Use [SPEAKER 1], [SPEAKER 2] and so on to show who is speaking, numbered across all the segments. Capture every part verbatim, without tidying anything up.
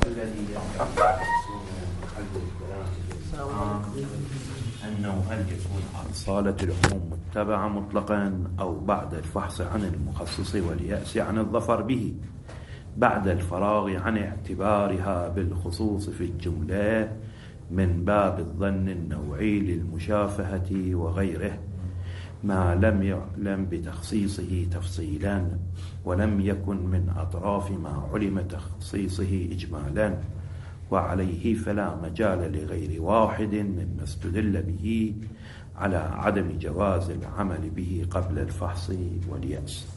[SPEAKER 1] الذي أنه هل يكون صالة العموم متبعة مطلقا أو بعد الفحص عن المخصص واليأس عن الظفر به بعد الفراغ عن اعتبارها بالخصوص في الجملة من باب الظن النوعي للمشافهة وغيره ما لم يعلم بتخصيصه تفصيلا ولم يكن من أطراف ما علم تخصيصه إجمالا، وعليه فلا مجال لغير واحد مما استدل به على عدم جواز العمل به قبل الفحص واليأس.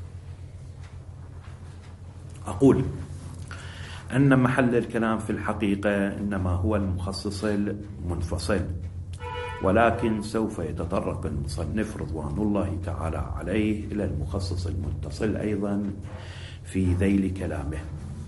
[SPEAKER 1] أقول أن محل الكلام في الحقيقة إنما هو المخصص المنفصل، ولكن سوف يتطرق المصنف رضوان الله تعالى عليه إلى المخصص المتصل أيضا في ذيل كلامه.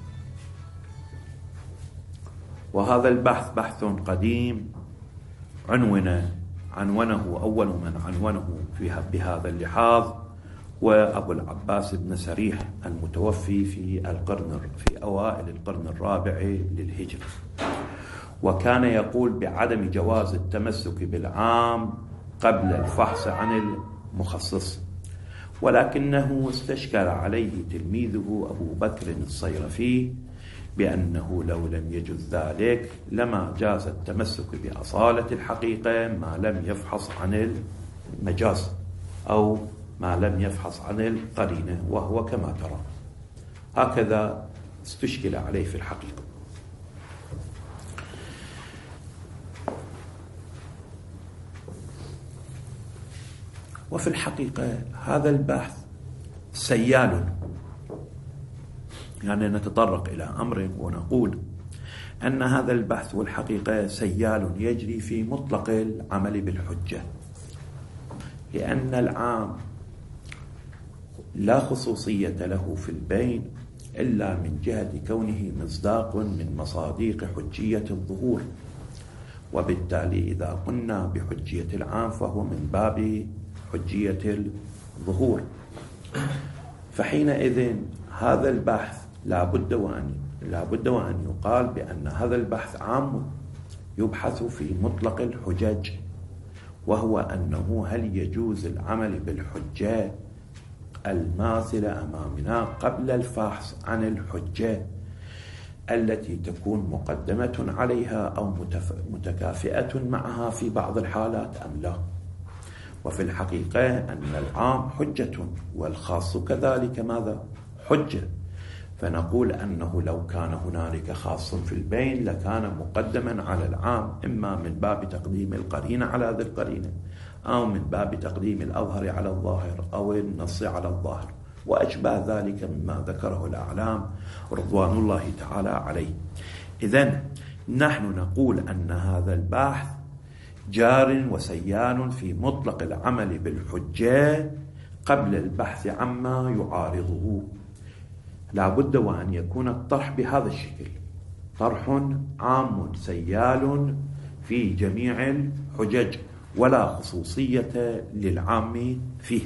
[SPEAKER 1] وهذا البحث بحث قديم عنونه عنونه أول من عنونه فيها بهذا اللحاظ وأبو العباس بن سريح المتوفي في القرن في أوائل القرن الرابع للهجرة، وكان يقول بعدم جواز التمسك بالعام قبل الفحص عن المخصص، ولكنه استشكل عليه تلميذه أبو بكر الصيرفي بأنه لو لم يجز ذلك لما جاز التمسك بأصالة الحقيقة ما لم يفحص عن المجاز أو ما لم يفحص عن القرينة، وهو كما ترى هكذا استشكل عليه في الحقيقة. وفي الحقيقة هذا البحث سيال، يعني نتطرق إلى أمر ونقول أن هذا البحث والحقيقة سيال يجري في مطلق العمل بالحجة، لأن العام لا خصوصية له في البين إلا من جهة كونه مصداق من مصاديق حجية الظهور، وبالتالي إذا قلنا بحجية العام فهو من باب حجية الظهور، فحينئذ هذا البحث لا بد وأن لا بد وأن يقال بأن هذا البحث عام يبحث في مطلق الحجج، وهو أنه هل يجوز العمل بالحجة الماثلة أمامنا قبل الفحص عن الحجة التي تكون مقدمة عليها أو متكافئة معها في بعض الحالات أم لا. وفي الحقيقة أن العام حجة والخاص كذلك ماذا؟ حجة، فنقول أنه لو كان هنالك خاص في البين لكان مقدما على العام، إما من باب تقديم القرينة على ذي القرينة أو من باب تقديم الأظهر على الظاهر أو النص على الظاهر وأشبه ذلك مما ذكره الأعلام رضوان الله تعالى عليه. إذن نحن نقول أن هذا البحث جار وسيال في مطلق العمل بالحجة قبل البحث عما يعارضه. لا بد وأن يكون الطرح بهذا الشكل، طرح عام سيال في جميع الحجج ولا خصوصية للعام فيه.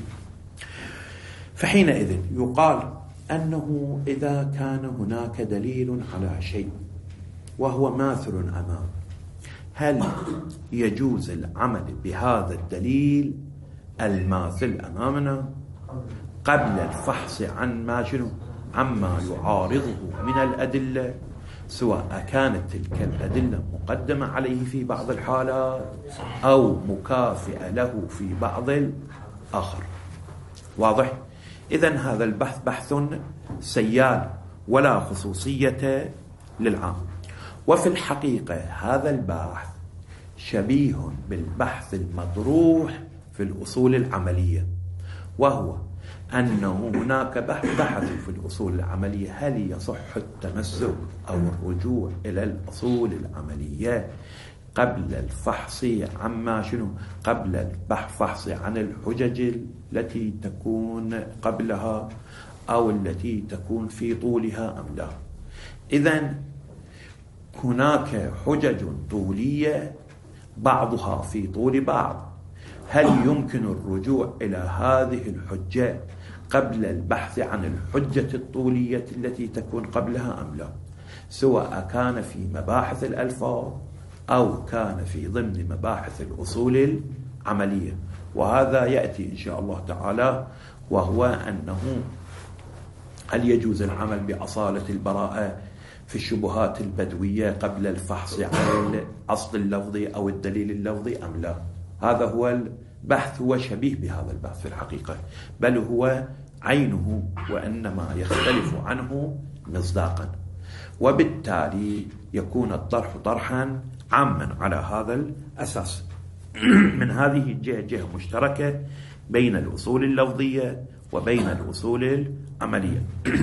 [SPEAKER 1] فحينئذ يقال أنه إذا كان هناك دليل على شيء وهو ماثل أمام، هل يجوز العمل بهذا الدليل الماثل أمامنا قبل الفحص عن ما شنو عما يعارضه من الأدلة، سواء كانت تلك الأدلة مقدمة عليه في بعض الحالات أو مكافئة له في بعض الآخر؟ واضح؟ إذن هذا البحث بحث سيال ولا خصوصية للعام. وفي الحقيقة هذا البحث شبيه بالبحث المطروح في الأصول العملية، وهو أنه هناك بحث في الأصول العملية هل يصح التمسك أو الرجوع إلى الأصول العملية قبل الفحص عما شنو قبل الفحص عن الحجج التي تكون قبلها أو التي تكون في طولها أم لا. إذن هناك حجج طولية بعضها في طول بعض، هل يمكن الرجوع إلى هذه الحجة قبل البحث عن الحجة الطولية التي تكون قبلها أم لا؟ سواء كان في مباحث الألفاظ أو كان في ضمن مباحث الأصول العملية. وهذا يأتي إن شاء الله تعالى، وهو أنه هل يجوز العمل بأصالة البراءة في الشبهات البدوية قبل الفحص عن الأصل اللفظي أو الدليل اللفظي أم لا؟ هذا هو البحث، هو شبيه بهذا البحث في الحقيقة، بل هو عينه، وإنما يختلف عنه مصداقا. وبالتالي يكون الطرح طرحا عاما على هذا الأساس. من هذه الجهة جهة مشتركة بين الأصول اللفظية وبين الأصول العملية،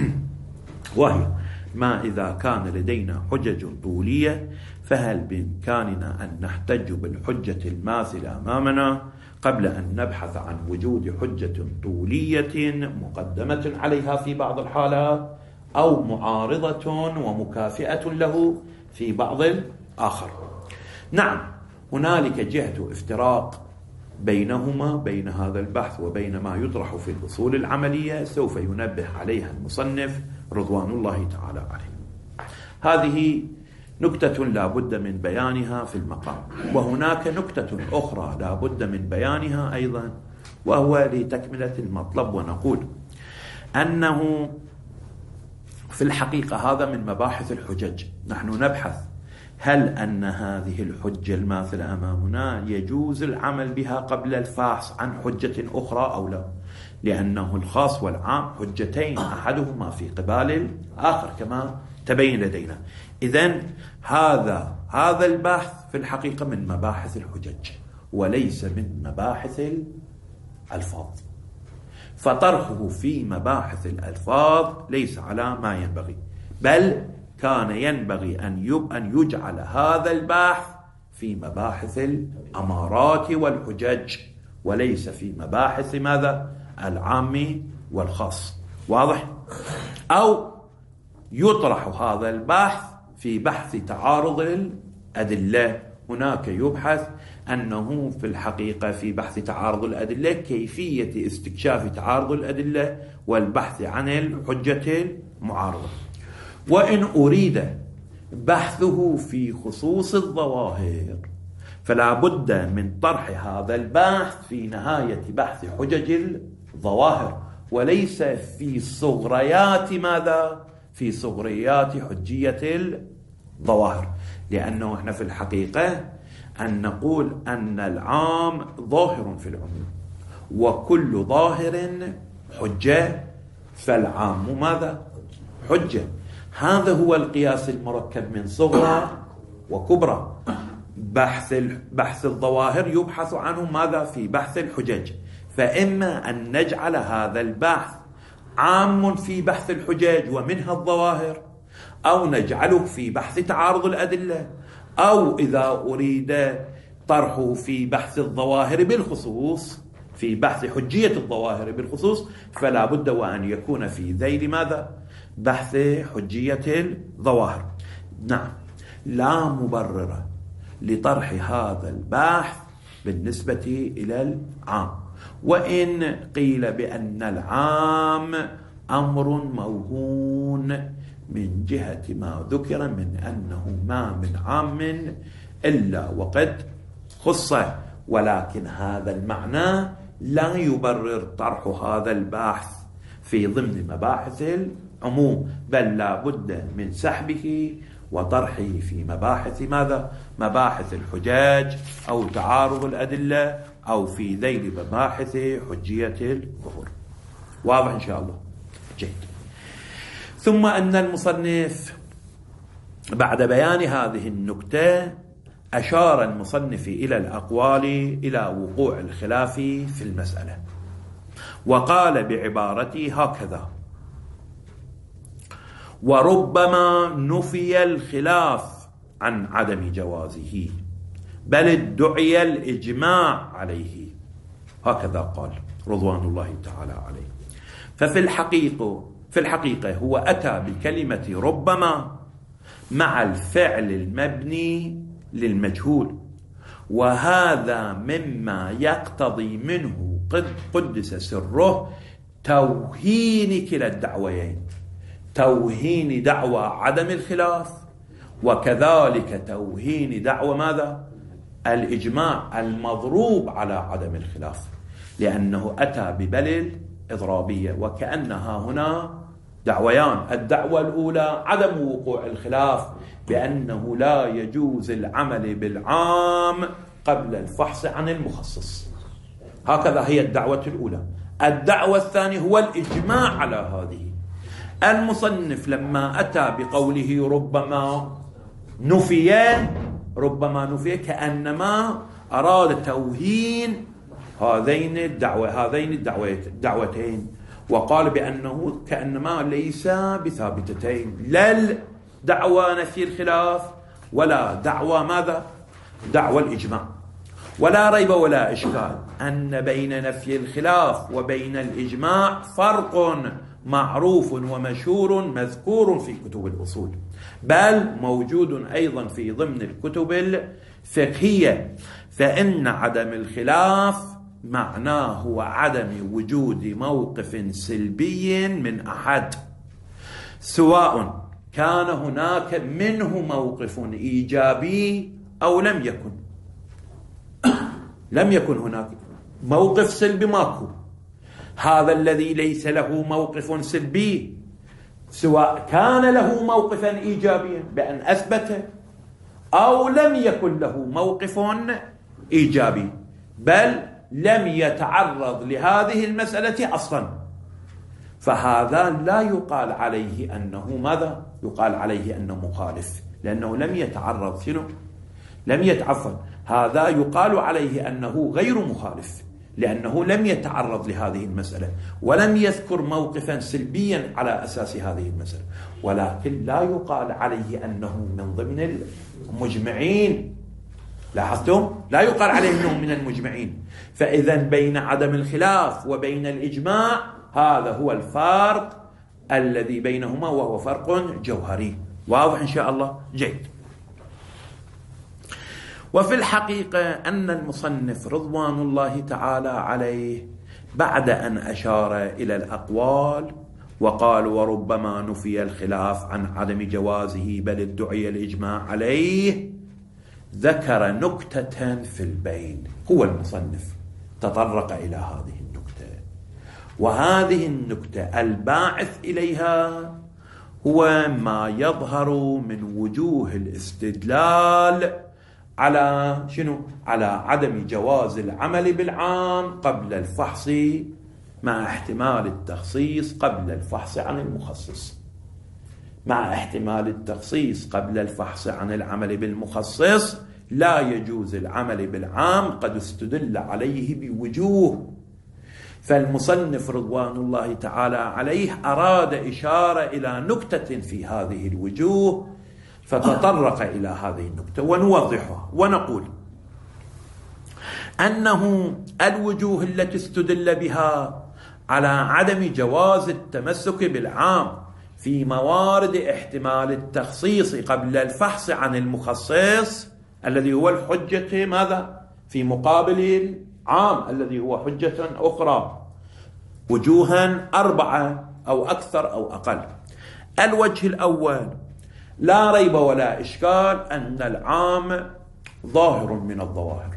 [SPEAKER 1] وهي ما إذا كان لدينا حجج طولية فهل بإمكاننا أن نحتج بالحجة الماثلة أمامنا قبل أن نبحث عن وجود حجة طولية مقدمة عليها في بعض الحالات أو معارضة ومكافئة له في بعض الآخر؟ نعم، هنالك جهة افتراق بينهما، بين هذا البحث وبين ما يطرح في الأصول العملية، سوف ينبه عليها المصنف رضوان الله تعالى عليه. هذه نكتة لا بد من بيانها في المقام. وهناك نكتة أخرى لا بد من بيانها أيضا، وهو لتكملة المطلب، ونقول أنه في الحقيقة هذا من مباحث الحجج. نحن نبحث هل أن هذه الحجة الماثلة أمامنا يجوز العمل بها قبل الفحص عن حجة أخرى أو لا، لأنه الخاص والعام حجتين أحدهما في قبال الآخر كما تبين لدينا. إذن هذا هذا البحث في الحقيقة من مباحث الحجج وليس من مباحث الألفاظ، فطرحه في مباحث الألفاظ ليس على ما ينبغي، بل كان ينبغي أن أن يجعل هذا البحث في مباحث الأمارات والحجج وليس في مباحث ماذا؟ العام والخاص. واضح؟ أو يطرح هذا البحث في بحث تعارض الأدلة. هناك يبحث أنه في الحقيقة في بحث تعارض الأدلة كيفية استكشاف تعارض الأدلة والبحث عن الحجة المعارضة. وإن أريد بحثه في خصوص الظواهر فلا بد من طرح هذا البحث في نهاية بحث حجج الظواهر وليس في صغريات ماذا؟ في صغريات حجية الظواهر. لأنه احنا في الحقيقة أن نقول أن العام ظاهر في العموم وكل ظاهر حجة، فالعام ماذا؟ حجة. هذا هو القياس المركب من صغرى وكبرى. بحث بحث الظواهر يبحث عنه ماذا؟ في بحث الحجج. فإما أن نجعل هذا البحث عام في بحث الحجج ومنها الظواهر، أو نجعله في بحث تعارض الأدلة، أو إذا أريد طرحه في بحث الظواهر بالخصوص، في بحث حجية الظواهر بالخصوص، فلا بد وأن يكون في ذيل ماذا؟ بحث حجية الظواهر. نعم، لا مبرر لطرح هذا البحث بالنسبة إلى العام، وإن قيل بأن العام أمر موهون من جهة ما ذكر من أنه ما من عام إلا وقد خص، ولكن هذا المعنى لا يبرر طرح هذا البحث في ضمن مباحث العموم، بل لا بد من سحبه وطرحه في مباحث ماذا؟ مباحث الحجاج أو تعارض الأدلة أو في ذيل مباحث حجية الظهور. واضح إن شاء الله؟ جيد. ثم أن المصنف بعد بيان هذه النكتة أشار المصنف إلى الأقوال إلى وقوع الخلاف في المسألة، وقال بعبارته هكذا: وربما نفي الخلاف عن عدم جوازه بل ادعي الإجماع عليه. هكذا قال رضوان الله تعالى عليه. ففي الحقيقة في الحقيقة هو أتى بكلمة ربما مع الفعل المبني للمجهول، وهذا مما يقتضي منه قد قدس سره توهين كلا الدعويين. توهين دعوى عدم الخلاف، وكذلك توهين دعوى ماذا؟ الإجماع المضروب على عدم الخلاف، لأنه أتى ببل إضرابية، وكأنها هنا دعويان. الدعوة الأولى عدم وقوع الخلاف بأنه لا يجوز العمل بالعام قبل الفحص عن المخصص، هكذا هي الدعوة الأولى. الدعوة الثانية هو الإجماع على هذه. المصنف لما أتى بقوله ربما نفي ربما نفي كأنما أراد توهين هذين الدعوة هذين الدعوتين، وقال بأنه كأنما ليس بثابتتين، لا دعوى نفي الخلاف ولا دعوى ماذا؟ دعوى الإجماع. ولا ريب ولا إشكال أن بين نفي الخلاف وبين الإجماع فرق معروف ومشهور مذكور في كتب الأصول، بل موجود أيضا في ضمن الكتب الفقهية. فإن عدم الخلاف معناه هو عدم وجود موقف سلبي من أحد، سواء كان هناك منه موقف إيجابي أو لم يكن. لم يكن هناك موقف سلبي، ماكو. هذا الذي ليس له موقف سلبي سواء كان له موقفا إيجابيا بأن أثبته أو لم يكن له موقف إيجابي، بل لم يتعرض لهذه المسألة أصلا، فهذا لا يقال عليه أنه ماذا؟ يقال عليه أنه مخالف، لأنه لم يتعرض. شنو؟ لم يتعفن. هذا يقال عليه أنه غير مخالف، لأنه لم يتعرض لهذه المسألة ولم يذكر موقفا سلبيا على أساس هذه المسألة، ولكن لا يقال عليه أنه من ضمن المجمعين. لاحظتم؟ لا يقال عليه أنه من المجمعين. فإذا بين عدم الخلاف وبين الإجماع هذا هو الفرق الذي بينهما، وهو فرق جوهري. واضح إن شاء الله؟ جيد. وفي الحقيقة أن المصنف رضوان الله تعالى عليه بعد أن أشار إلى الأقوال وقال وربما نفي الخلاف عن عدم جوازه بل ادعي الإجماع عليه، ذكر نكتة في البين. هو المصنف تطرق إلى هذه النكتة، وهذه النكتة الباعث إليها هو ما يظهر من وجوه الاستدلال على شنو؟ على عدم جواز العمل بالعام قبل الفحص مع احتمال التخصيص قبل الفحص عن المخصص. مع احتمال التخصيص قبل الفحص عن العمل بالمخصص لا يجوز العمل بالعام، قد استدل عليه بوجوه. فالمصنف رضوان الله تعالى عليه أراد إشارة إلى نكتة في هذه الوجوه، فتطرق إلى هذه النكتة ونوضحها ونقول أنه الوجوه التي استدل بها على عدم جواز التمسك بالعام في موارد احتمال التخصيص قبل الفحص عن المخصص الذي هو الحجة ماذا؟ في مقابل العام الذي هو حجة أخرى، وجوها أربعة أو أكثر أو أقل. الوجه الأول لا ريب ولا إشكال أن العام ظاهر من الظواهر،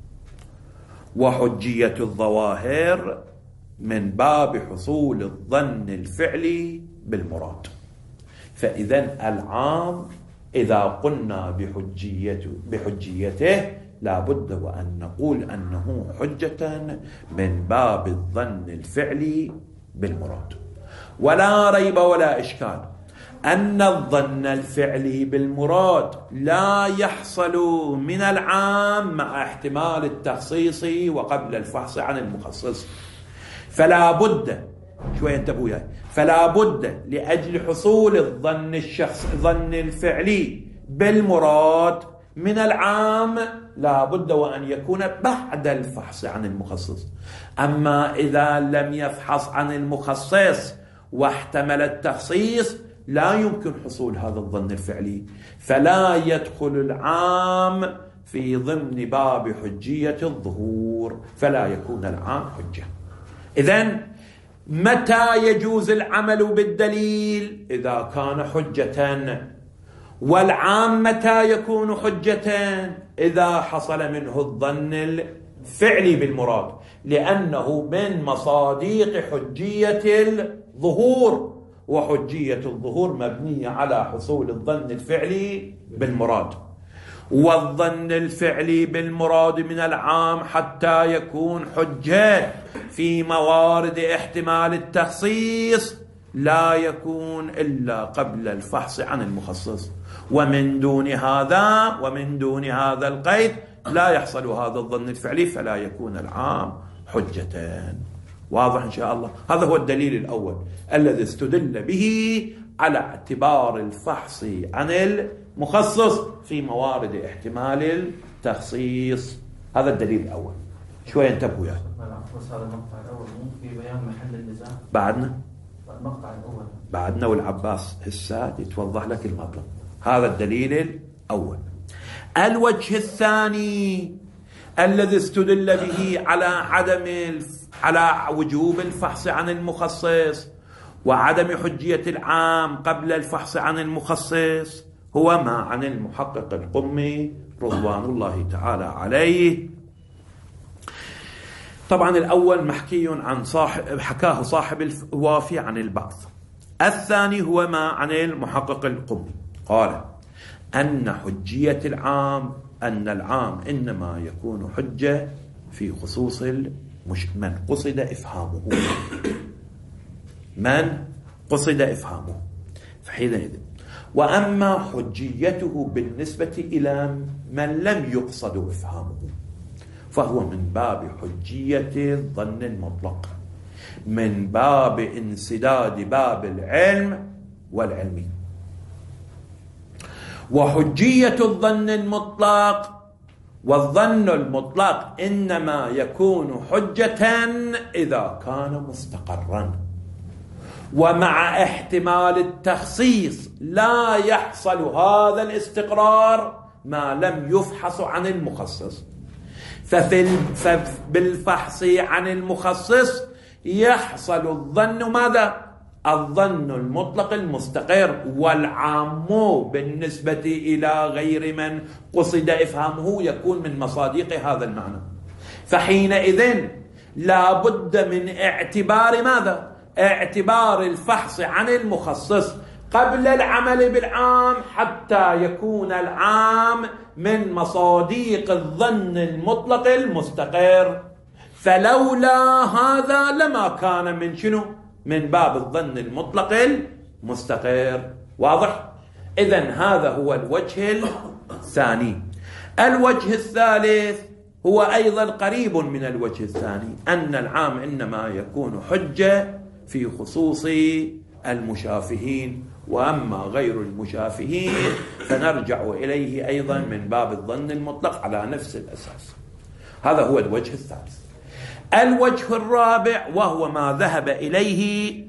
[SPEAKER 1] وحجية الظواهر من باب حصول الظن الفعلي بالمراد. فإذا العام إذا قلنا بحجيته, بحجيته لا بد وأن نقول أنه حجة من باب الظن الفعلي بالمراد. ولا ريب ولا إشكال أن الظن الفعلي بالمراد لا يحصل من العام مع احتمال التخصيص وقبل الفحص عن المخصص. فلا بد شوية انتبهوا يعني فلا بد لأجل حصول الظن الشخص ظن الفعلي بالمراد من العام لا بد وأن يكون بعد الفحص عن المخصص. أما إذا لم يفحص عن المخصص واحتمل التخصيص لا يمكن حصول هذا الظن الفعلي، فلا يدخل العام في ضمن باب حجية الظهور، فلا يكون العام حجة. إذن متى يجوز العمل بالدليل؟ إذا كان حجة. والعام متى يكون حجة؟ إذا حصل منه الظن الفعلي بالمراد، لأنه من مصاديق حجية الظهور، وحجية الظهور مبنية على حصول الظن الفعلي بالمراد. والظن الفعلي بالمراد من العام حتى يكون حجة في موارد احتمال التخصيص لا يكون إلا قبل الفحص عن المخصص، ومن دون هذا ومن دون هذا القيد لا يحصل هذا الظن الفعلي، فلا يكون العام حجة. واضح إن شاء الله؟ هذا هو الدليل الأول الذي استدل به على اعتبار الفحص عن المخصص في موارد احتمال التخصيص. هذا الدليل الأول. شوية انتبهوا يا
[SPEAKER 2] بس هذا المقطع الأول مو في بيان محل النزاع؟
[SPEAKER 1] بعدنا
[SPEAKER 2] المقطع الأول
[SPEAKER 1] بعدنا والعباس هسه يتوضح لك المطلب. هذا الدليل الأول. الوجه الثاني الذي استدل به على عدم الف... على وجوب الفحص عن المخصص وعدم حجية العام قبل الفحص عن المخصص هو ما عن المحقق القمي رضوان الله تعالى عليه. طبعا الأول محكي عن صاحب حكاه صاحب الوافي عن البعض. الثاني هو ما عن المحقق القمي، قال أن حجية العام أن العام إنما يكون حجة في خصوص المش... من قصد إفهامه من قصد إفهامه فحينئذ. وأما حجيته بالنسبة إلى من لم يقصد إفهامه فهو من باب حجية الظن المطلق، من باب انسداد باب العلم والعلمي. وحجية الظن المطلق والظن المطلق إنما يكون حجة إذا كان مستقرا، ومع احتمال التخصيص لا يحصل هذا الاستقرار ما لم يفحص عن المخصص. ففي بالفحص عن المخصص يحصل الظن ماذا؟ الظن المطلق المستقر، والعام بالنسبة إلى غير من قصد إفهامه يكون من مصادق هذا المعنى. فحينئذ لا بد من اعتبار ماذا؟ اعتبار الفحص عن المخصص قبل العمل بالعام حتى يكون العام من مصادق الظن المطلق المستقر. فلولا هذا لما كان من شنو؟ من باب الظن المطلق المستقر. واضح؟ إذن هذا هو الوجه الثاني. الوجه الثالث هو أيضا قريب من الوجه الثاني، أن العام إنما يكون حجة في خصوص المشافهين، وأما غير المشافهين فنرجع إليه أيضا من باب الظن المطلق على نفس الأساس. هذا هو الوجه الثالث. الوجه الرابع وهو ما ذهب إليه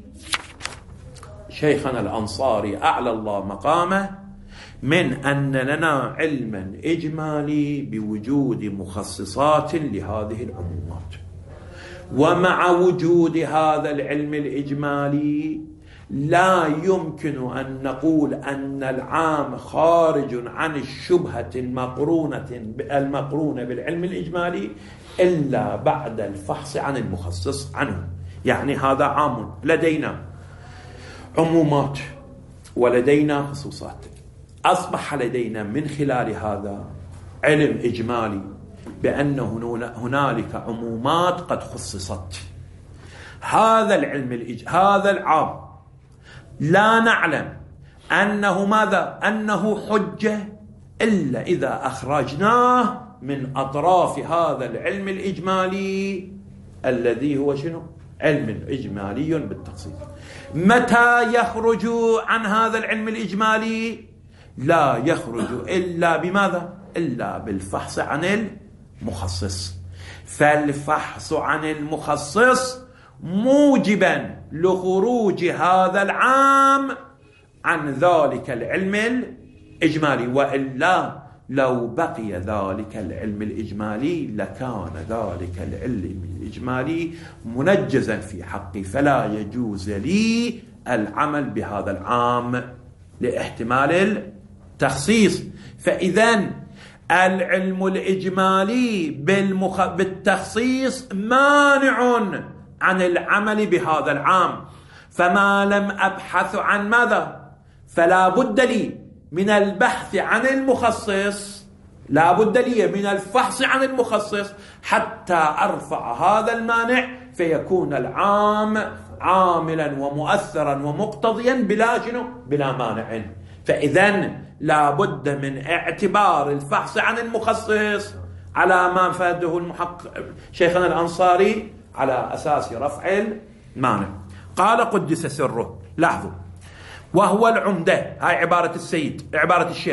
[SPEAKER 1] شيخنا الأنصاري أعلى الله مقامه من أن لنا علما إجمالي بوجود مخصصات لهذه العمومات، ومع وجود هذا العلم الإجمالي لا يمكن أن نقول أن العام خارج عن الشبهة المقرونة المقرونة بالعلم الإجمالي إلا بعد الفحص عن المخصص عنه. يعني هذا عام، لدينا عمومات ولدينا خصوصات، أصبح لدينا من خلال هذا علم إجمالي بأن هنالك عمومات قد خصصت. هذا العلم الإج... هذا العام لا نعلم أنه ماذا؟ أنه حجة إلا إذا أخرجناه من أطراف هذا العلم الإجمالي الذي هو شنو؟ علم إجمالي بالتخصيص. متى يخرج عن هذا العلم الإجمالي؟ لا يخرج إلا بماذا؟ إلا بالفحص عن المخصص. فالفحص عن المخصص موجبا لخروج هذا العام عن ذلك العلم الإجمالي، وإلا لو بقي ذلك العلم الإجمالي لكان ذلك العلم الإجمالي منجزا في حقي، فلا يجوز لي العمل بهذا العام لاحتمال التخصيص. فإذا العلم الإجمالي بالمخ... بالتخصيص مانع عن العمل بهذا العام، فما لم أبحث عن ماذا؟ فلا بد لي من البحث عن المخصص، لا بد لي من الفحص عن المخصص حتى أرفع هذا المانع، فيكون العام عاملا ومؤثرا ومقتضيا بلا شنو؟ بلا مانع. فإذا لا بد من اعتبار الفحص عن المخصص على ما فاده المحقق شيخنا الأنصاري على أساس رفع المانع. قال قدس سره، لاحظوا، وهو العمدة، هاي عبارة السيد، عبارة الشيخ،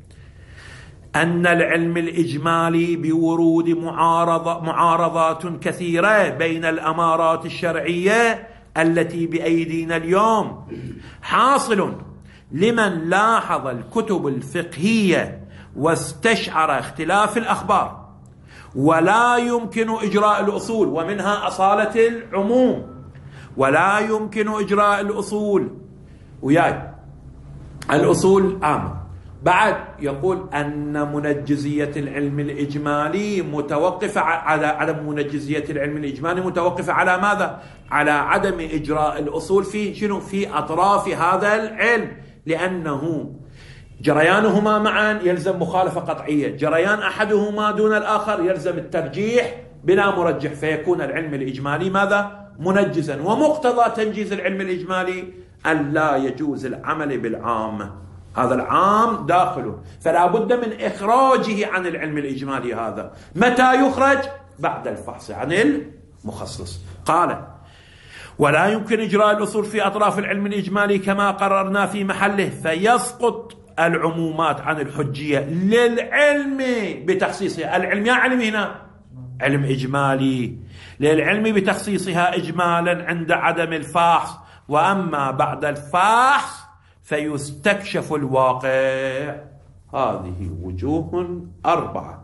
[SPEAKER 1] أن العلم الإجمالي بورود معارضة معارضات كثيرة بين الأمارات الشرعية التي بأيدينا اليوم حاصل لمن لاحظ الكتب الفقهية واستشعر اختلاف الأخبار، ولا يمكن إجراء الأصول، ومنها أصالة العموم، ولا يمكن إجراء الأصول وياي الأصول عامة. بعد يقول أن منجزية العلم الإجمالي متوقفة على عدم منجزية العلم الإجمالي متوقفة على ماذا؟ على عدم إجراء الأصول في شنو؟ في أطراف هذا العلم، لأنه جريانهما معا يلزم مخالفة قطعية، جريان أحدهما دون الآخر يلزم الترجيح بلا مرجح، فيكون العلم الإجمالي ماذا؟ منجزا. ومقتضى تنجيز العلم الإجمالي أن لا يجوز العمل بالعام، هذا العام داخله، فلا بد من إخراجه عن العلم الإجمالي. هذا متى يخرج؟ بعد الفحص عن المخصص. قال ولا يمكن إجراء الأصول في أطراف العلم الإجمالي كما قررنا في محله، فيسقط العمومات عن الحجية للعلم بتخصيصها. العلم يا علم هنا علم إجمالي، للعلم بتخصيصها إجمالا عند عدم الفحص، وأما بعد الفحص فيستكشف الواقع. هذه وجوه أربعة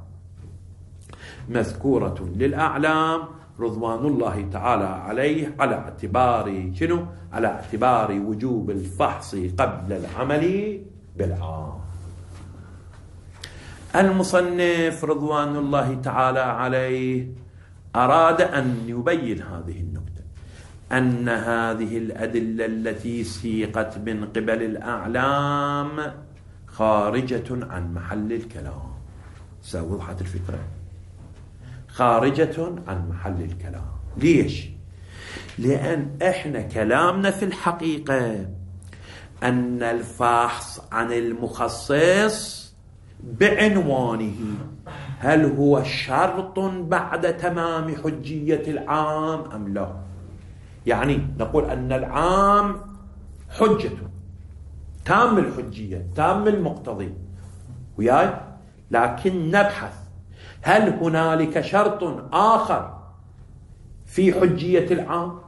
[SPEAKER 1] مذكورة للأعلام رضوان الله تعالى عليه على اعتبار شنو؟ على اعتبار وجوب الفحص قبل العمل بالعام. المصنف رضوان الله تعالى عليه أراد أن يبين هذه النقطة، أن هذه الأدلة التي سيقت من قبل الأعلام خارجة عن محل الكلام. وضحت الفكرة؟ خارجة عن محل الكلام. ليش؟ لأن إحنا كلامنا في الحقيقة أن الفحص عن المخصص بعنوانه هل هو شرط بعد تمام حجية العام أم لا؟ يعني نقول أن العام حجة تام الحجية تام المقتضي وياي، لكن نبحث هل هنالك شرط آخر في حجية العام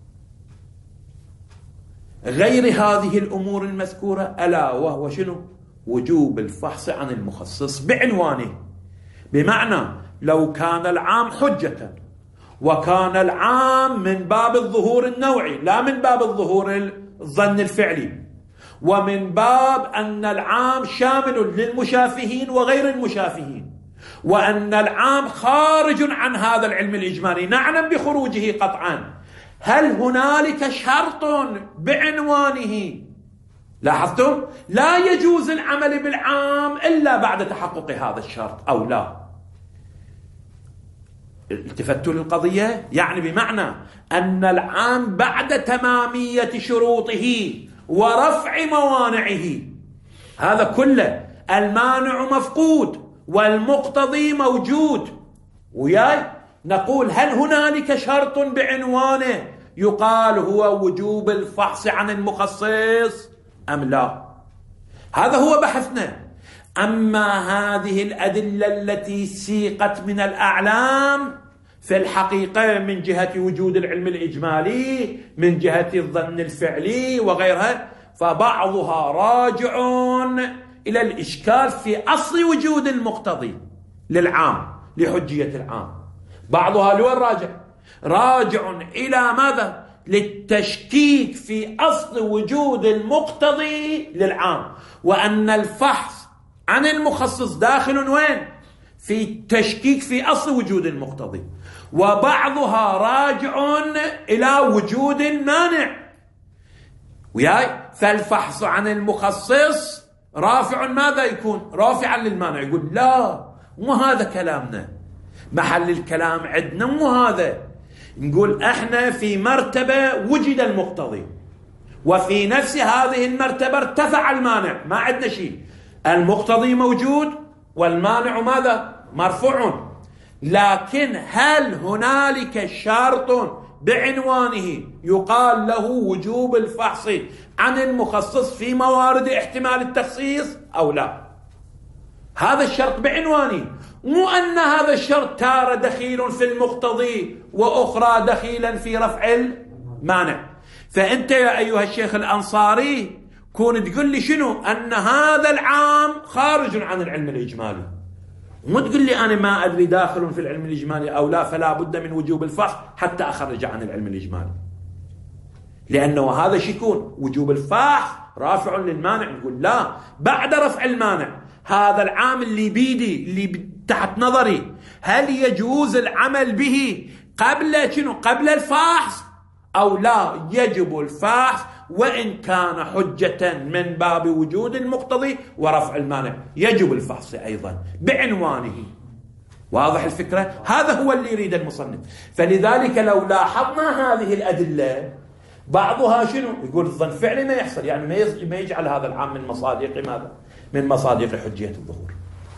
[SPEAKER 1] غير هذه الأمور المذكورة، ألا وهو شنو؟ وجوب الفحص عن المخصص بعنوانه. بمعنى لو كان العام حجة وكان العام من باب الظهور النوعي لا من باب الظهور الظن الفعلي، ومن باب أن العام شامل للمشافهين وغير المشافهين، وأن العام خارج عن هذا العلم الإجمالي نعلم بخروجه قطعا، هل هنالك شرط بعنوانه؟ لاحظتم؟ لا يجوز العمل بالعام إلا بعد تحقق هذا الشرط أو لا. التفتوا للقضية؟ يعني بمعنى أن العام بعد تمامية شروطه ورفع موانعه، هذا كله المانع مفقود والمقتضي موجود وياي، نقول هل هنالك شرط بعنوانه يقال هو وجوب الفحص عن المخصص أم لا؟ هذا هو بحثنا. أما هذه الأدلة التي سيقت من الأعلام في الحقيقة من جهة وجود العلم الإجمالي، من جهة الظن الفعلي وغيرها، فبعضها راجع إلى الإشكال في أصل وجود المقتضي للعام لحجية العام. بعضها لوين راجع؟ راجع إلى ماذا؟ للتشكيك في أصل وجود المقتضي للعام، وأن الفحص عن المخصص داخل وين؟ في التشكيك في أصل وجود المقتضي. وبعضها راجع إلى وجود المانع، وياي فالفحص عن المخصص رافع ماذا يكون؟ رافعا للمانع. يقول لا، مو هذا كلامنا، محل الكلام عندنا مو هذا. نقول احنا في مرتبة وجد المقتضي، وفي نفس هذه المرتبة ارتفع المانع، ما عندنا شيء، المقتضي موجود والمانع ماذا؟ مرفوع. لكن هل هنالك شرط بعنوانه يقال له وجوب الفحص عن المخصص في موارد احتمال التخصيص أو لا؟ هذا الشرط بعنوانه، مو أن هذا الشرط تارة دخيل في المقتضي وأخرى دخيلا في رفع المانع. فأنت يا أيها الشيخ الأنصاري كون تقول لي شنو؟ أن هذا العام خارج عن العلم الإجمالي، مو تقول لي أنا ما أدري داخل في العلم الإجمالي أو لا، فلا بد من وجوب الفحص حتى أخرج عن العلم الإجمالي، لأنه هذا شيكون وجوب الفحص رافع للمانع. نقول لا، بعد رفع المانع هذا العام اللي بيدي اللي تحت نظري هل يجوز العمل به قبل شنو؟ قبل الفحص أو لا؟ يجب الفحص وإن كان حجة من باب وجود المقتضي ورفع المانع، يجب الفحص أيضا بعنوانه. واضح الفكرة؟ هذا هو اللي يريد المصنف. فلذلك لو لاحظنا هذه الأدلة بعضها شنو؟ يقول الظن فعلي ما يحصل، يعني ما يجعل هذا العام من مصادق ماذا؟ من مصادق حجية الظهور،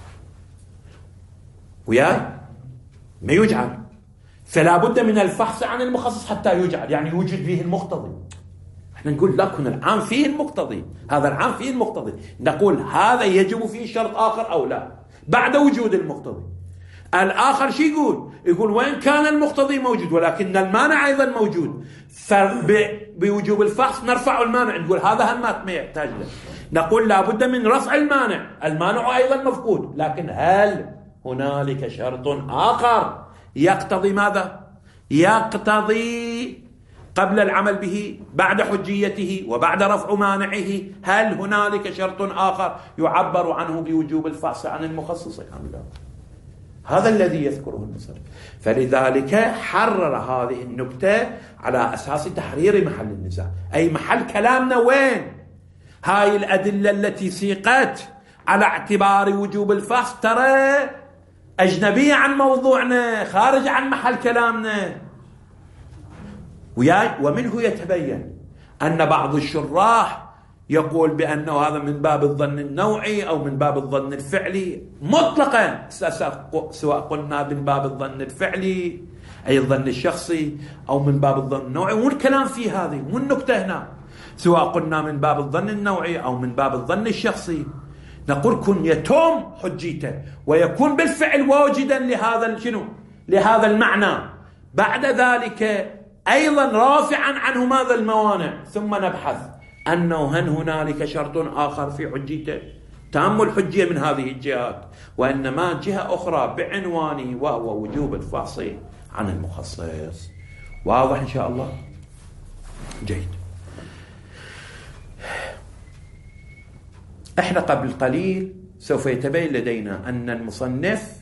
[SPEAKER 1] وياي ما يجعل، فلا بد من الفحص عن المخصص حتى يجعل، يعني يوجد فيه المقتضي. احنا نقول لكن العام فيه المقتضي، هذا العام فيه المقتضي، نقول هذا يجب فيه شرط آخر أو لا بعد وجود المقتضي. الآخر شي يقول؟ يقول وإن كان المقتضي موجود ولكن المانع أيضا موجود، فبوجوب الفحص نرفع المانع. نقول هذا هم ما يحتاج له، نقول لابد من رفع المانع، المانع أيضا مفقود، لكن هل هنالك شرط آخر يقتضي ماذا؟ يقتضي قبل العمل به بعد حجيته وبعد رفع مانعه، هل هنالك شرط آخر يعبر عنه بوجوب الفحص عن المخصص أم لا؟ هذا الذي يذكره المصنف. فلذلك حرر هذه النكتة على أساس تحرير محل النزاع، أي محل كلامنا وين؟ هاي الأدلة التي سيقت على اعتبار وجوب الفحص ترى أجنبية عن موضوعنا، خارج عن محل كلامنا، وياي. ومنه يتبين أن بعض الشراح يقول بأنه هذا من باب الظن النوعي أو من باب الظن الفعلي مطلقا، سواء قلنا من باب الظن الفعلي أي الظن الشخصي أو من باب الظن النوعي، مو الكلام في هذه، مو النكتة هنا، سواء قلنا من باب الظن النوعي أو من باب الظن الشخصي، نقول كن يتم حجيته ويكون بالفعل واجدا لهذا شنو؟ لهذا المعنى، بعد ذلك أيضا رافعا عنه ماذا؟ الموانع، ثم نبحث أنه هل هنالك شرط آخر في حجيته تام الحجية من هذه الجهات، وإنما جهة أخرى بعنوانه وهو وجوب الفحص عن المخصص. واضح إن شاء الله؟ جيد. احنا قبل قليل سوف يتبين لدينا أن المصنف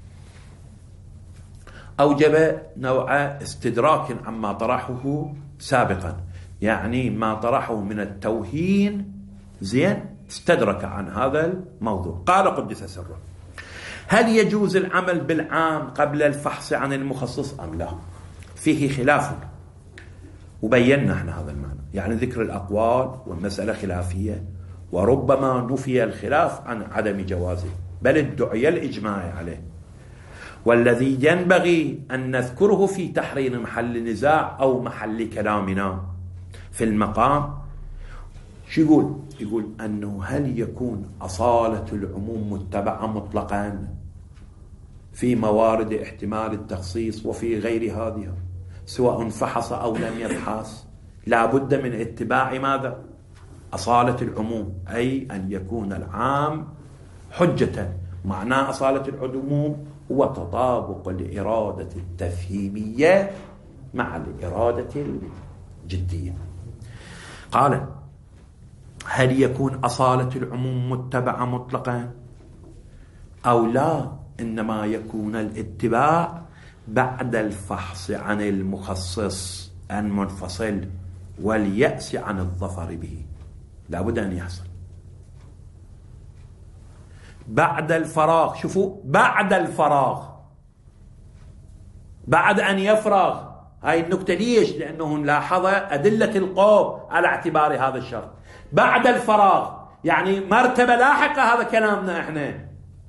[SPEAKER 1] أوجب نوع استدراك عما طرحه سابقا، يعني ما طرحه من التوهين زين استدرك عن هذا الموضوع. قال قدس سره: هل يجوز العمل بالعام قبل الفحص عن المخصص أم لا؟ فيه خلاف، وبينا احنا هذا المعنى، يعني ذكر الأقوال والمسألة خلافية، وربما نفي الخلاف عن عدم جوازه بل ادعي الإجماع عليه. والذي ينبغي أن نذكره في تحرير محل نزاع أو محل كلامنا في المقام شو يقول؟ يقول أنه هل يكون أصالة العموم متبعة مطلقا في موارد احتمال التخصيص وفي غير هذه، سواء فحص أو لم يفحص لا بد من اتباع ماذا؟ أصالة العموم أي أن يكون العام حجة. معنى أصالة العموم هو تطابق الإرادة التفهيمية مع الإرادة الجدية. قال: هل يكون أصالة العموم متبعة مطلقا أو لا؟ إنما يكون الاتباع بعد الفحص عن المخصص المنفصل واليأس عن الظفر به. لا بد أن يحصل بعد الفراغ. شوفوا، بعد الفراغ، بعد أن يفرغ. هاي النكتة ليش؟ لأنه لاحظ أدلة القوم على اعتبار هذا الشرط بعد الفراغ، يعني مرتبة لاحقة. هذا كلامنا احنا.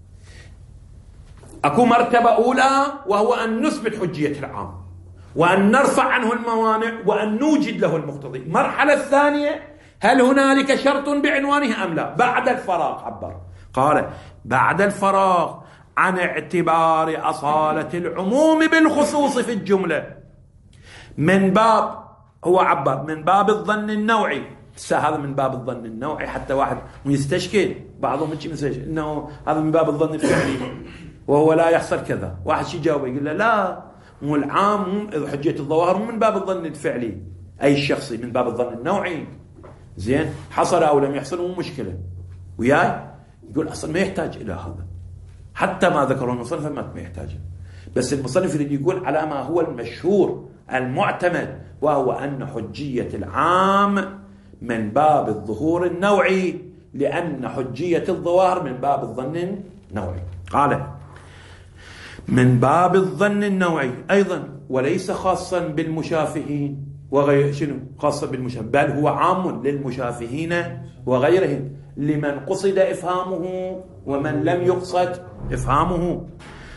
[SPEAKER 1] أكو مرتبة أولى وهو أن نثبت حجية العام وأن نرفع عنه الموانع وأن نوجد له المقتضي. المرحلة الثانية هل هنالك شرط بعنوانه أم لا؟ بعد الفراغ عبر. قال: بعد الفراغ عن اعتبار أصالة العموم بالخصوص في الجملة من باب، هو عبر من باب الظن النوعي. هذا من باب الظن النوعي حتى واحد يستشكل، بعضهم يستشكل انه هذا من باب الظن الفعلي وهو لا يحصل كذا. واحد شي جاوب يقول له لا، مو العام حجية الظواهر مو من باب الظن الفعلي اي الشخصي، من باب الظن النوعي. زين، حصل او لم يحصل مو مشكله وياي. يقول اصلا ما يحتاج الى هذا، حتى ما ذكره المصنف ما يحتاج، بس المصنف يريد يقول على ما هو المشهور المعتمد، وهو أن حجية العام من باب الظهور النوعي، لأن حجية الظواهر من باب الظن النوعي. قال: من باب الظن النوعي أيضا، وليس خاصا بالمشافهين وغير شنو خاصة بالمشافهين، بل هو عام للمشافهين وغيرهم، لمن قصد إفهامه ومن لم يقصد إفهامه.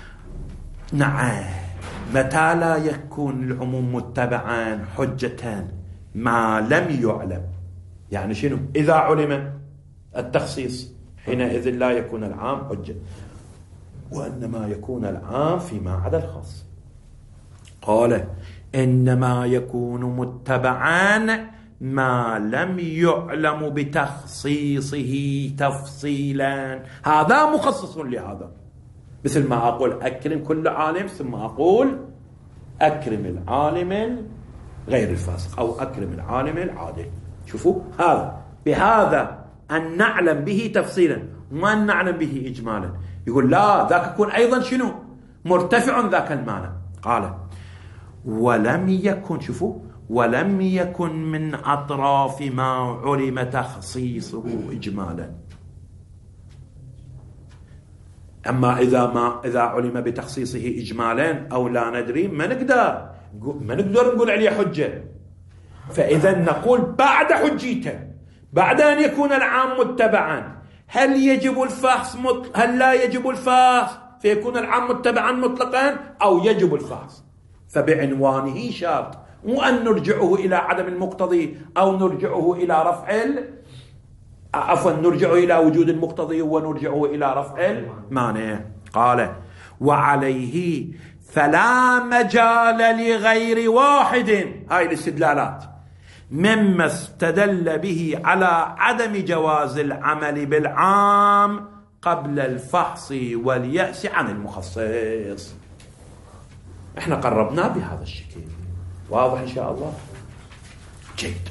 [SPEAKER 1] نعم. متى لا يكون العموم متبعا حجة؟ ما لم يعلم. يعني شنو؟ إذا علم التخصيص حينئذ لا يكون العام حجة، وإنما يكون العام فيما عدا الخاص. قال: إنما يكون متبعا ما لم يعلم بتخصيصه تفصيلا. هذا مخصص لهذا، مثل ما أقول أكرم كل عالم ثم أقول أكرم العالم غير الفاسق أو أكرم العالم العادل. شوفوا، هذا بهذا أن نعلم به تفصيلا وما أن نعلم به إجمالا. يقول لا، ذاك يكون أيضا شنو؟ مرتفع ذاك المعنى. قال: ولم يكن، شوفوا، ولم يكن من أطراف ما علم تخصيصه إجمالا. أما إذا ما إذا علم بتخصيصه إجمالا أو لا ندري، ما نقدر ما نقدر نقول عليه حجة. فإذا نقول بعد حجيته، بعد أن يكون العام متبعا، هل يجب الفحص مط... هل لا يجب الفحص فيكون العام متبعا مطلقا، أو يجب الفحص؟ فبعنوانه شرط، مو أن نرجعه إلى عدم المقتضي أو نرجعه إلى رفع ال... عفوا نرجعه إلى وجود المقتضي ونرجعه إلى رفع المانع. قال: وعليه فلا مجال لغير واحد، هاي الاستدلالات، مما استدل به على عدم جواز العمل بالعام قبل الفحص واليأس عن المخصص. احنا قربنا بهذا الشكل، واضح إن شاء الله؟ جيد.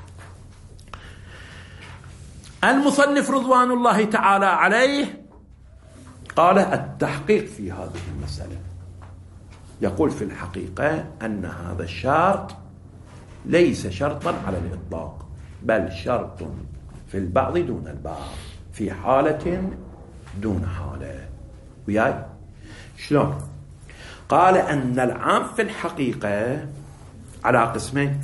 [SPEAKER 1] المصنف رضوان الله تعالى عليه قال: التحقيق في هذه المسألة، يقول في الحقيقة أن هذا الشرط ليس شرطا على الإطلاق، بل شرط في البعض دون البعض، في حالة دون حالة. وياي شلون؟ قال أن العام في الحقيقة على قسمين.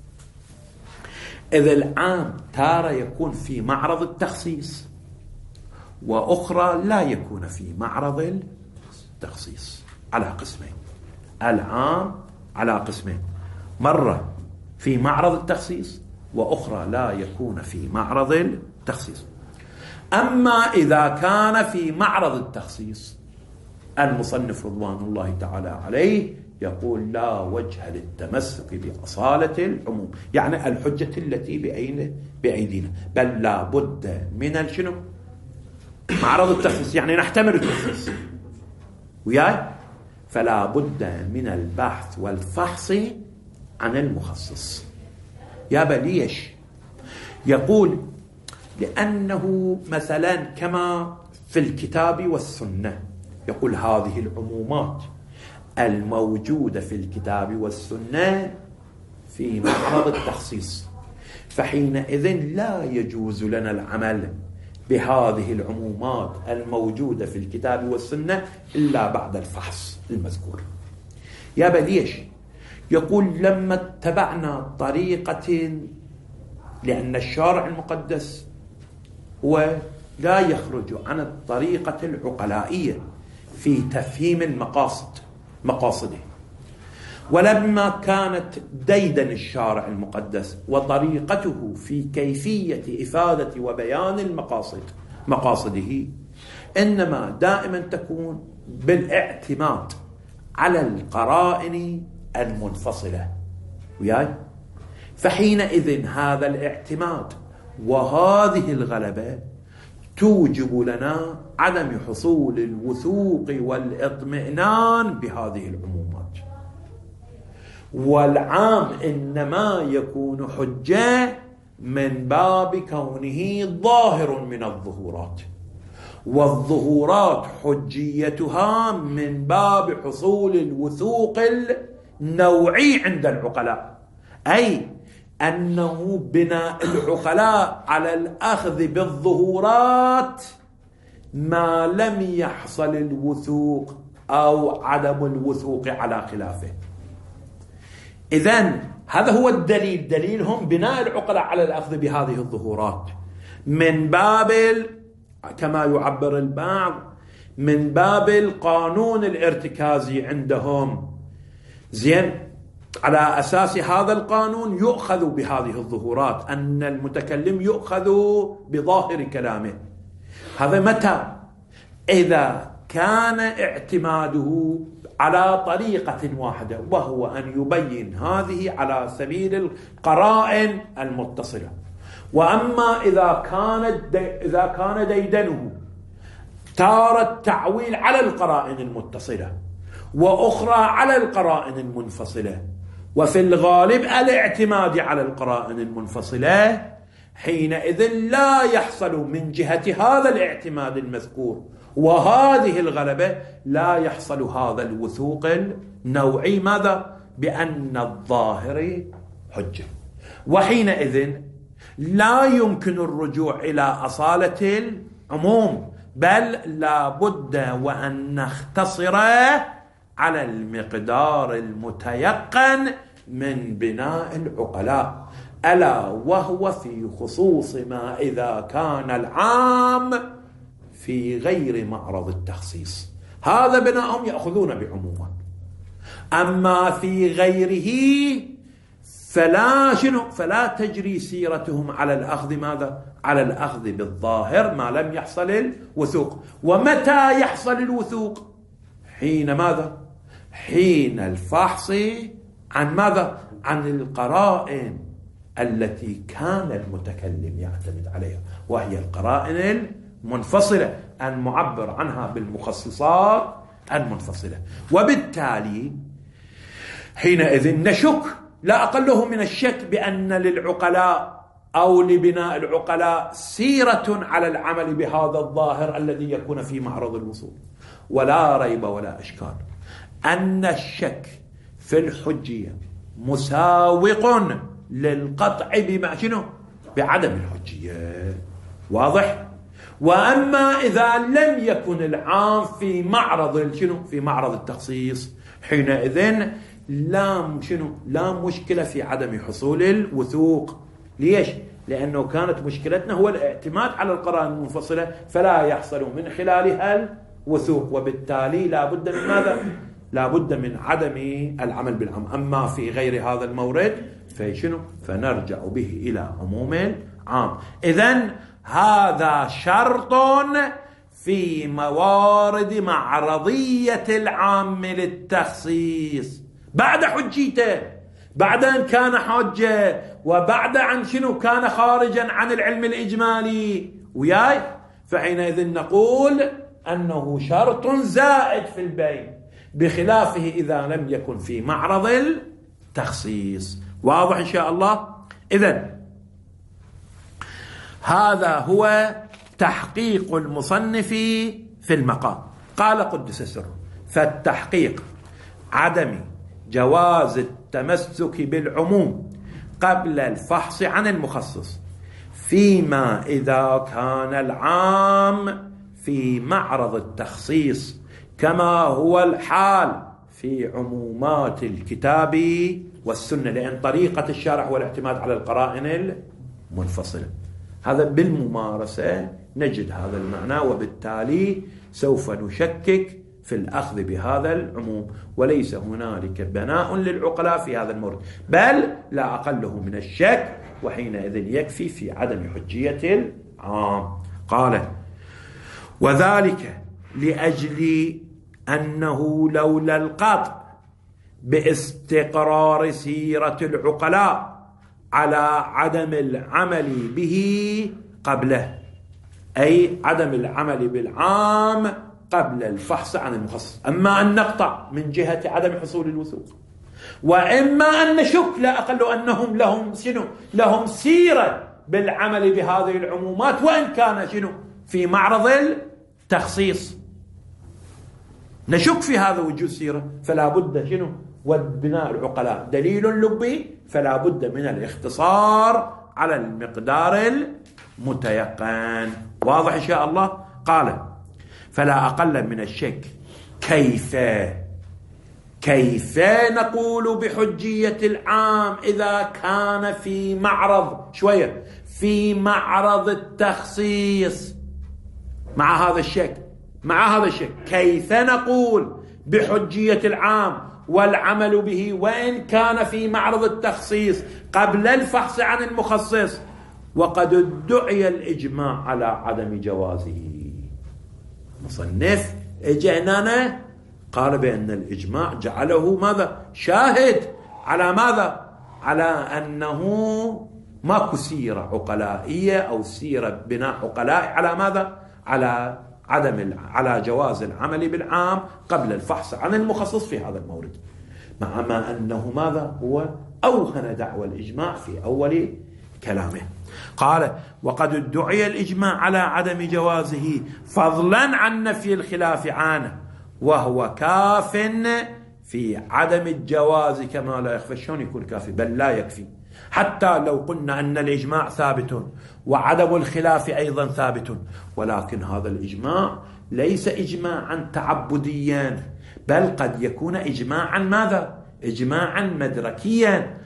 [SPEAKER 1] إذا العام تارة يكون في معرض التخصيص، وأخرى لا يكون في معرض التخصيص، على قسمين. العام على قسمين، مرة في معرض التخصيص، وأخرى لا يكون في معرض التخصيص. أما إذا كان في معرض التخصيص، المصنف رضوان الله تعالى عليه يقول لا وجه للتمسك بأصالة العموم، يعني الحجة التي بأين بأيدينا، بل لا بد من الشنو معرض التخصيص، يعني نحتمل التخصيص وياي، فلا بد من البحث والفحص عن المخصص. يابا ليش؟ يقول لأنه مثلا كما في الكتاب والسنة، يقول هذه العمومات الموجودة في الكتاب والسنة في معرض التخصيص، فحينئذ لا يجوز لنا العمل بهذه العمومات الموجودة في الكتاب والسنة إلا بعد الفحص المذكور. يابا ليش؟ يقول لما اتبعنا طريقة، لأن الشارع المقدس هو لا يخرج عن الطريقة العقلائية في تفهيم المقاصد مقاصده، ولما كانت ديدن الشارع المقدس وطريقته في كيفية إفادة وبيان المقاصد مقاصده إنما دائما تكون بالاعتماد على القرائن المنفصلة وياي، فحينئذ هذا الاعتماد وهذه الغلبة توجب لنا عدم حصول الوثوق والاطمئنان بهذه العمومات، والعام إنما يكون حجة من باب كونه ظاهر من الظهورات، والظهورات حجيتها من باب حصول الوثوق النوعي عند العقلاء، أي أنه بناء العقلاء على الأخذ بالظهورات ما لم يحصل الوثوق أو عدم الوثوق على خلافه. إذن هذا هو الدليل، دليلهم بناء العقلاء على الأخذ بهذه الظهورات من باب كما يعبر البعض من باب القانون الارتكازي عندهم. زين، على أساس هذا القانون يؤخذ بهذه الظهورات، أن المتكلم يؤخذ بظاهر كلامه. هذا متى؟ إذا كان اعتماده على طريقة واحدة، وهو أن يبين هذه على سبيل القرائن المتصلة. وأما إذا كانت إذا كان ديدنه تارة تعويل على القرائن المتصلة وأخرى على القرائن المنفصلة، وفي الغالب الاعتماد على القرائن المنفصلة، حينئذ لا يحصل من جهة هذا الاعتماد المذكور وهذه الغلبة لا يحصل هذا الوثوق النوعي. ماذا؟ بأن الظاهر حجة، وحينئذ لا يمكن الرجوع إلى أصالة العموم، بل لا بد وأن نختصر على المقدار المتيقن من بناء العقلاء، ألا وهو في خصوص ما إذا كان العام في غير معرض التخصيص، هذا بناءهم يأخذون بعموما. أما في غيره فلا شنو فلا تجري سيرتهم على الأخذ ماذا؟ على الأخذ بالظاهر ما لم يحصل الوثوق. ومتى يحصل الوثوق؟ حين ماذا؟ حين الفحص عن ماذا؟ عن القرائن التي كان المتكلم يعتمد عليها، وهي القرائن المنفصلة المعبر عنها بالمخصصات المنفصلة. وبالتالي حينئذ نشك، لا أقله من الشك، بأن للعقلاء أو لبناء العقلاء سيرة على العمل بهذا الظاهر الذي يكون في معرض الوصول. ولا ريب ولا إشكال أن الشك في الحجية مساوق للقطع بما شنو؟ بعدم الحجية. واضح؟ وأما إذا لم يكن العام في معرض شنو؟ في معرض التخصيص، حينئذ لا شنو؟ لا مشكلة في عدم حصول الوثوق. ليش؟ لأنه كانت مشكلتنا هو الاعتماد على القرائن المنفصلة، فلا يحصل من خلالها الوثوق، وبالتالي لا بد من ماذا؟ لا بد من عدم العمل بالعام. أما في غير هذا المورد فشنو؟ فنرجع به إلى عموم عام. إذن هذا شرط في موارد معرضية العام للتخصيص، بعد حجيته، بعد أن كان حجة، وبعد أن شنو كان خارجا عن العلم الإجمالي وياي، فحينئذ نقول أنه شرط زائد في البين، بخلافه إذا لم يكن في معرض التخصيص. واضح إن شاء الله؟ إذن هذا هو تحقيق المصنف في المقام. قال قدس سره: فالتحقيق عدم جواز التمسك بالعموم قبل الفحص عن المخصص، فيما إذا كان العام في معرض التخصيص، كما هو الحال في عمومات الكتاب والسنة، لأن طريقة الشارع هو الاعتماد على القرائن المنفصلة. هذا بالممارسة نجد هذا المعنى، وبالتالي سوف نشكك في الأخذ بهذا العموم، وليس هنالك بناء للعقلاء في هذا المورد، بل لا أقله من الشك، وحينئذ يكفي في عدم حجية العام. قال: وذلك لأجل أنه لولا القطع باستقرار سيرة العقلاء على عدم العمل به قبله، أي عدم العمل بالعام قبل الفحص عن المخصص، أما أن نقطع من جهة عدم حصول الوثوق، وإما أن نشك لا أقل أنهم لهم شنو لهم سيرة بالعمل بهذه العمومات، وإن كان شنو في معرض التخصيص، نشك في هذا وجود سيرة، فلا بد شنو وبناء العقلاء دليل لبي، فلا بد من الاختصار على المقدار المتيقن. واضح إن شاء الله؟ قال: فلا أقل من الشك كيف كيف نقول بحجية العام إذا كان في معرض شوية في معرض التخصيص. مع هذا الشك مع هذا الشك كيف نقول بحجية العام والعمل به وإن كان في معرض التخصيص قبل الفحص عن المخصص، وقد ادعي الإجماع على عدم جوازه؟ مصنف اجعنانا قال بأن الإجماع جعله ماذا؟ شاهد على ماذا؟ على أنه ماكو سيرة عقلائية أو سيرة بناء عقلائي على ماذا؟ على عدم على جواز العمل بالعام قبل الفحص عن المخصص في هذا المورد، مع ما أنه ماذا؟ هو أوهن دعوى الإجماع في أول كلامه. قال: وقد ادعي الإجماع على عدم جوازه فضلا عن نفي الخلاف عنه، وهو كاف في عدم الجواز كما لا يخفى. شلون يكون كافي؟ بل لا يكفي، حتى لو قلنا أن الإجماع ثابت وعدم الخلاف أيضا ثابت، ولكن هذا الإجماع ليس إجماعا تعبديا، بل قد يكون إجماعا ماذا؟ إجماعا مدركيا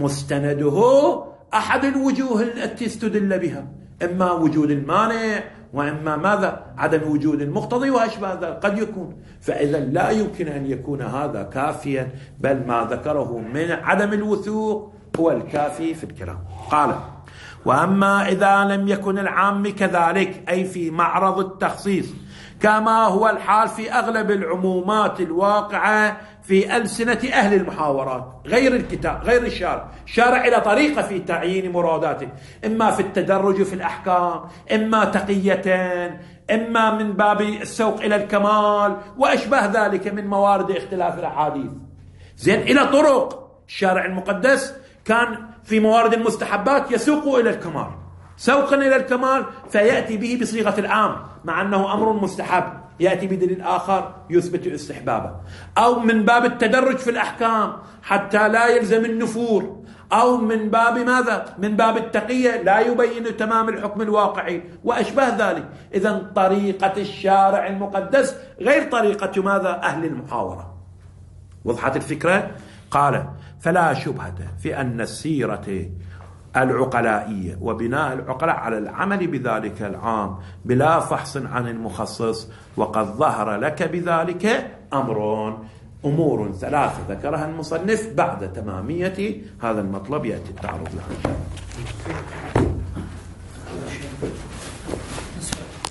[SPEAKER 1] مستنده أحد الوجوه التي استدل بها، إما وجود المانع وإما ماذا؟ عدم وجود المقتضي وأشبه ذلك قد يكون. فإذا لا يمكن أن يكون هذا كافيا، بل ما ذكره من عدم الوثوق هو الكافي في الكلام. قال: وأما إذا لم يكن العام كذلك، أي في معرض التخصيص، كما هو الحال في أغلب العمومات الواقعة في ألسنة أهل المحاورات غير الكتاب غير الشارع. الشارع إلى طريقة في تعيين مراداته، إما في التدرج في الأحكام، إما تقية، إما من باب السوق إلى الكمال وأشبه ذلك من موارد اختلاف الأحاديث. زين، إلى طرق. الشارع المقدس كان في موارد المستحبات يسوق إلى الكمال، سوقا إلى الكمال، فيأتي به بصيغة العام مع أنه أمر مستحب، يأتي بدليل آخر يثبت استحبابه، أو من باب التدرج في الأحكام حتى لا يلزم النفور، أو من باب ماذا؟ من باب التقية لا يبين تمام الحكم الواقعي وأشبه ذلك. إذن طريقة الشارع المقدس غير طريقة ماذا؟ أهل المحاورة. وضحت الفكرة؟ قال: فلا شبهة في أن السيرة العقلائية وبناء العقلاء على العمل بذلك العام بلا فحص عن المخصص، وقد ظهر لك بذلك أمر أمور ثلاثة ذكرها المصنف بعد تمامية هذا المطلب يأتي التعرض لها.